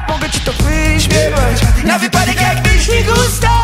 mogę ci to wyśpiewać. Na wypadek jak myśli gusta.